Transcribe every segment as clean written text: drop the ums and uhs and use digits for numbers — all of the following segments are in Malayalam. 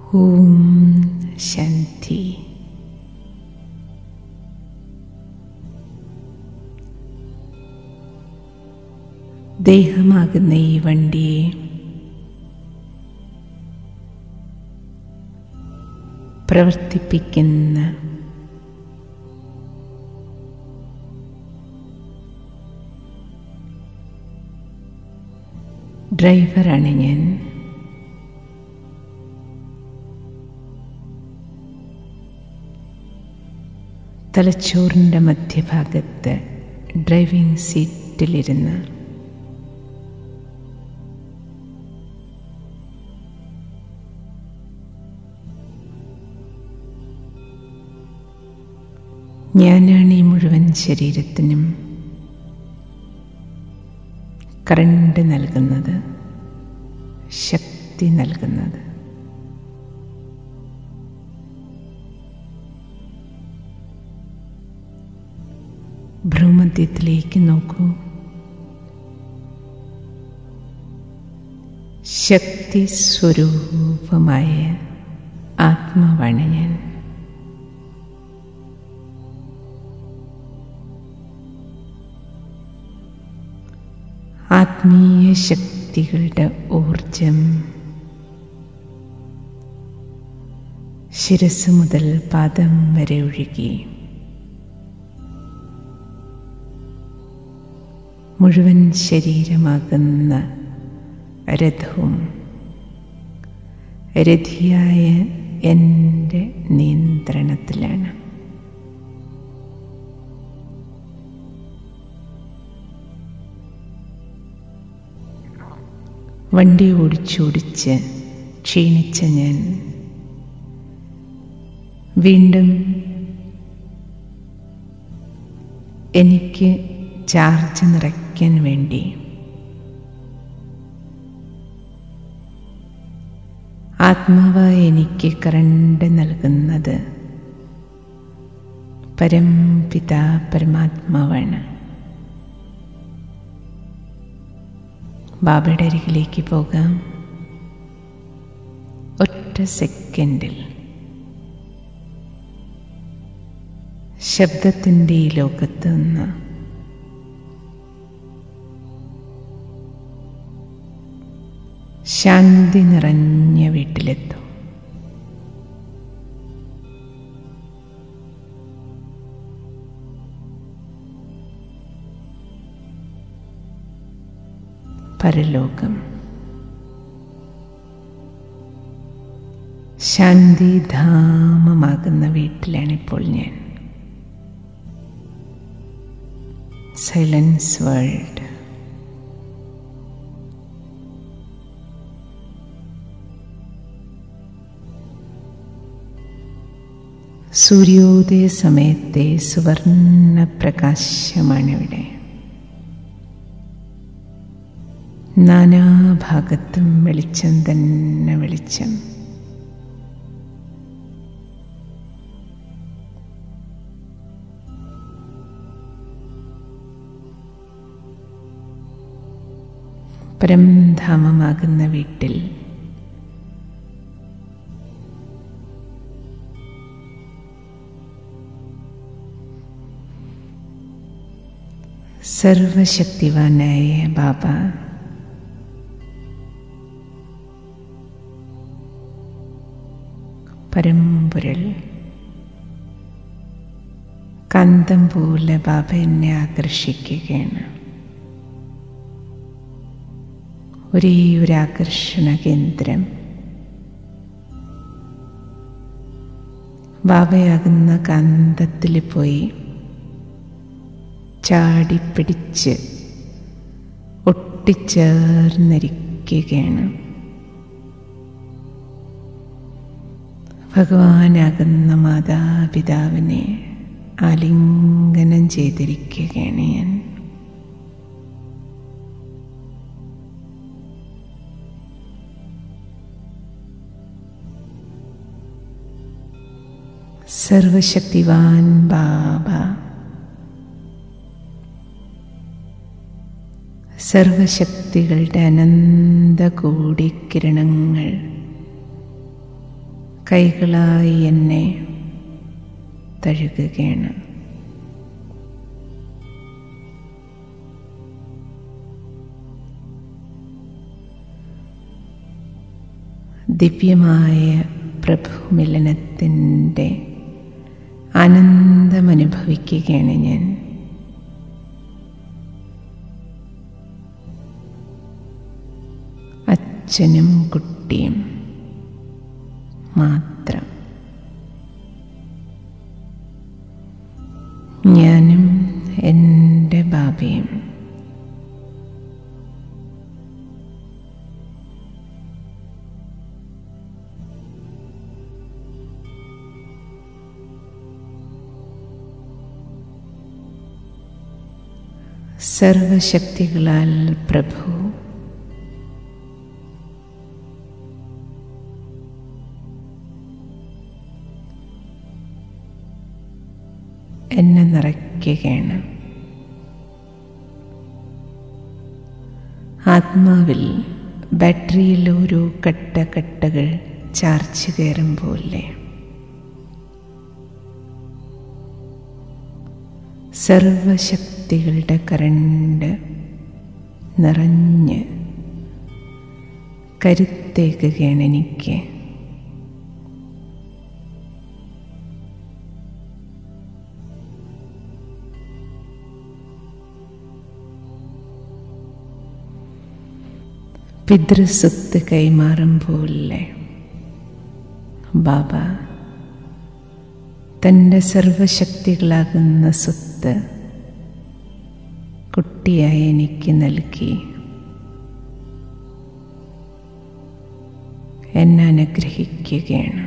ഓം ശാന്തി. ദേഹമാകുന്ന ഈ വണ്ടിയെ പ്രവർത്തിപ്പിക്കുന്ന ഡ്രൈവറാണ് ഞാൻ. തലച്ചോറിൻ്റെ മധ്യഭാഗത്ത് ഡ്രൈവിംഗ് സീറ്റിലിരുന്ന് ഞാനാണ് ഈ മുഴുവൻ ശരീരത്തിനും കറണ്ട് നൽകുന്നത്, ശക്തി നൽകുന്നത്. ഭ്രൂമധ്യത്തിലേക്ക് നോക്കൂ. ശക്തി സ്വരൂപമായ ആത്മാവാണ് ഞാൻ. ആത്മീയ ശക്തികളുടെ ഊർജം ശിരസ് മുതൽ പാദം വരെ ഒഴുകി മുഴുവൻ ശരീരമാകുന്ന രഥവും രഥിയായ എൻ്റെ നിയന്ത്രണത്തിലാണ്. വണ്ടി ഓടിച്ചോടിച്ച് ക്ഷീണിച്ച ഞാൻ വീണ്ടും എനിക്ക് ചാർജ് നിറയ്ക്കാൻ വേണ്ടി ആത്മാവായി എനിക്ക് കറണ്ട് നൽകുന്നത് പരംപിതാ പരമാത്മാവാണ്. ബാബയുടെ അരികിലേക്ക് പോകാം. ഒറ്റ സെക്കൻഡിൽ ശബ്ദത്തിൻ്റെ ഈ ലോകത്ത് നിന്ന് ശാന്തി നിറഞ്ഞ വീട്ടിലെത്തും. പരലോകം ശാന്തിധാമമാകുന്ന വീട്ടിലാണിപ്പോൾ ഞാൻ. Silence world. സൂര്യോദയ സമയത്തെ സുവർണ്ണ പ്രകാശമാണിവിടെ. നാനാഭാഗത്തും വെളിച്ചം തന്നെ വെളിച്ചം. പരംധാമമാകുന്ന വീട്ടിൽ സർവശക്തിവാനായ ബാബ പരമ്പൊരുൾ കാന്തം പോലെ ബാബ എന്നെ ആകർഷിക്കുകയാണ്. ഒരേ ഒരു ആകർഷണ കേന്ദ്രം ബാബയാകുന്ന കാന്തത്തിൽ പോയി ചാടിപ്പിടിച്ച് ഒട്ടിച്ചേർന്നിരിക്കുകയാണ്. ഭഗവാനാകുന്ന മാതാപിതാവിനെ ആലിംഗനം ചെയ്തിരിക്കുകയാണ് ഞാൻ. സർവശക്തിവാൻ ബാബ സർവശക്തികളുടെ അനന്തകോടി കിരണങ്ങൾ കൈകളായി എന്നെ തഴുകുകയാണ്. ദിവ്യമായ പ്രഭുമിലനത്തിൻ്റെ ആനന്ദമനുഭവിക്കുകയാണ് ഞാൻ. അച്ഛനും കുട്ടിയും മാത്രം. ഞാനും എൻ്റെ ബാബയും. സർവശക്തികളാൽ പ്രഭു എന്നെ നിറയ്ക്കുകയാണ്. ആത്മാവിൽ ബാറ്ററിയിൽ ഓരോ കട്ടകൾ ചാർജ് കയറും പോലെ സർവശക്തികളുടെ കറണ്ട് നിറഞ്ഞ് കരുത്തേകുകയാണ് എനിക്ക്. പിതൃസ്വത്ത് കൈമാറും പോലെ ബാബ തൻ്റെ സർവശക്തികളാകുന്ന സ്വത്ത് കുട്ടിയായി എനിക്ക് നൽകി എന്നെ അനുഗ്രഹിക്കുകയാണ്.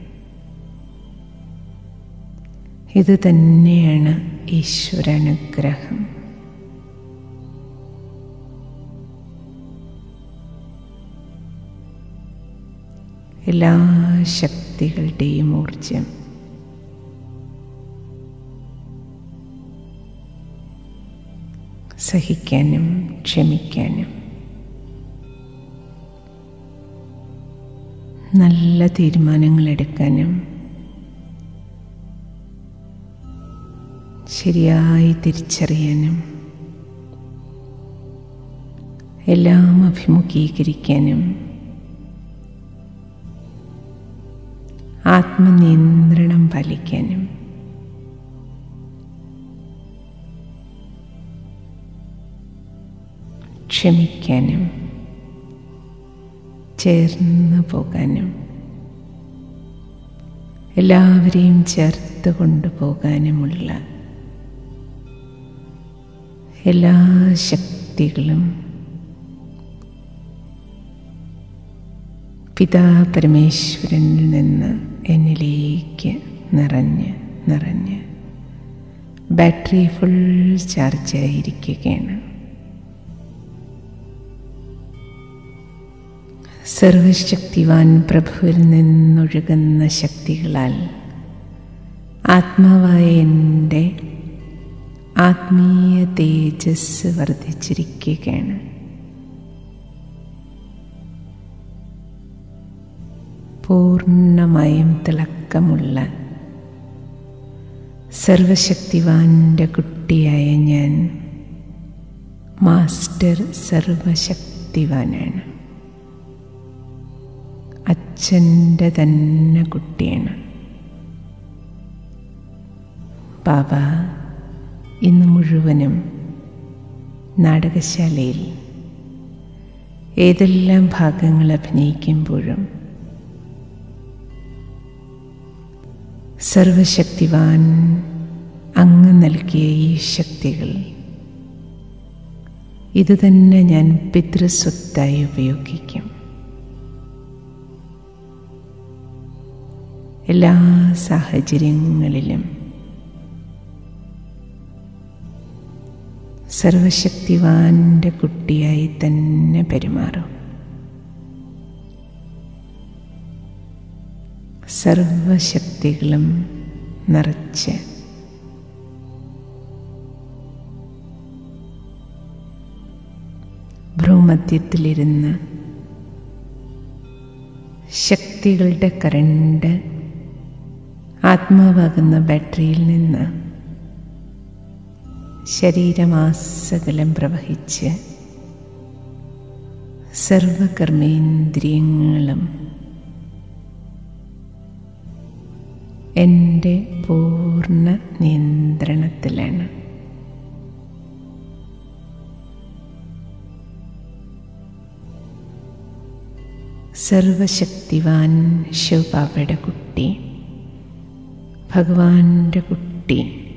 ഇത് തന്നെയാണ് ഈശ്വരാനുഗ്രഹം. എല്ലാ ശക്തികളുടെയും ഊർജം സഹിക്കാനും ക്ഷമിക്കാനും നല്ല തീരുമാനങ്ങൾ എടുക്കാനും ശരിയായി തിരിച്ചറിയാനും എല്ലാം അഭിമുഖീകരിക്കാനും ആത്മനിയന്ത്രണം പാലിക്കാനും ക്ഷമിക്കാനും ചേർന്ന് പോകാനും എല്ലാവരെയും ചേർത്ത് കൊണ്ടുപോകാനുമുള്ള എല്ലാ ശക്തികളും പിതാ പരമേശ്വരനിൽ നിന്ന് എന്നിലേക്ക് നിറഞ്ഞ് ബാറ്ററി ഫുൾ ചാർജായിരിക്കുകയാണ്. സർവശക്തിവാൻ പ്രഭുവിൽ നിന്നൊഴുകുന്ന ശക്തികളാൽ ആത്മാവായ എൻ്റെ ആത്മീയ തേജസ് വർദ്ധിച്ചിരിക്കുകയാണ്. പൂർണ്ണമായും തിളക്കമുള്ള സർവശക്തിവാൻ്റെ കുട്ടിയായ ഞാൻ മാസ്റ്റർ സർവശക്തിവാനാണ്. അച്ഛൻ്റെ തന്നെ കുട്ടിയാണ്. ബാബ ഇന്ന് മുഴുവനും നാടകശാലയിൽ ഏതെല്ലാം ഭാഗങ്ങൾ അഭിനയിക്കുമ്പോഴും സർവശക്തിവാൻ അങ്ങ് നൽകിയ ഈ ശക്തികൾ ഇതുതന്നെ ഞാൻ പിതൃസ്വത്തായി ഉപയോഗിക്കും. എല്ലാ സാഹചര്യങ്ങളിലും സർവശക്തിവാൻ്റെ കുട്ടിയായി തന്നെ പെരുമാറും. സർവശക്തികളും നിറച്ച് ഭ്രൂമധ്യത്തിലിരുന്ന് ശക്തി ശക്തികളുടെ കറണ്ട് ആത്മാവാകുന്ന ബാറ്ററിയിൽ നിന്ന് ശരീരമാസകലം പ്രവഹിച്ച് സർവകർമ്മേന്ദ്രിയങ്ങളും എൻ്റെ പൂർണ്ണ നിയന്ത്രണത്തിലാണ്. സർവശക്തിവാൻ ശിവബാബയുടെ കുട്ടി, ഭഗവാന്റെ കുട്ടി,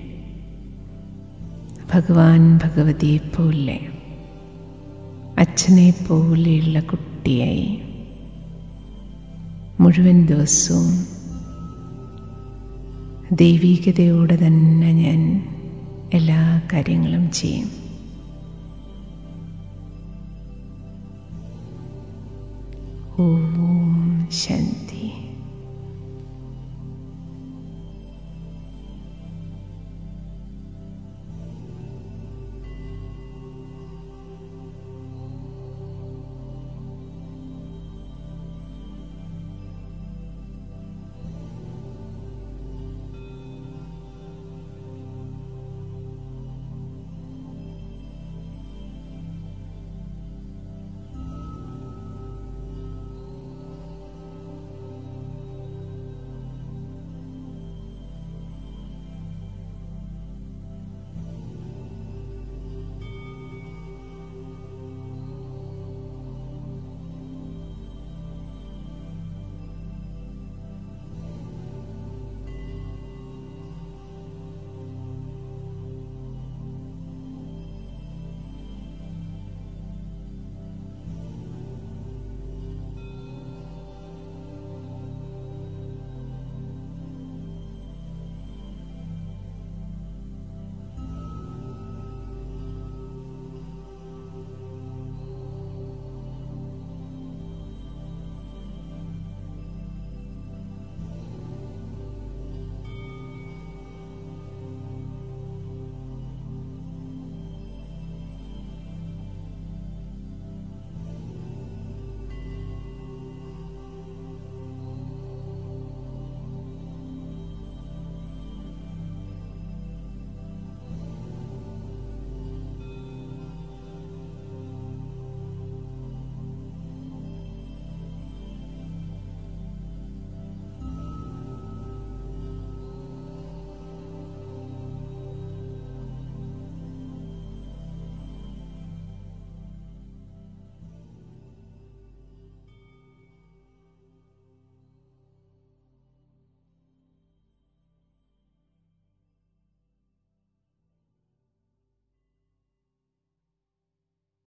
ഭഗവാൻ ഭഗവതിയെ പോലെ അച്ഛനെ പോലെയുള്ള കുട്ടിയായി മുഴുവൻ ദിവസവും ദൈവീകതയോടെ തന്നെ ഞാൻ എല്ലാ കാര്യങ്ങളും ചെയ്യും. ഓം ശാന്തി.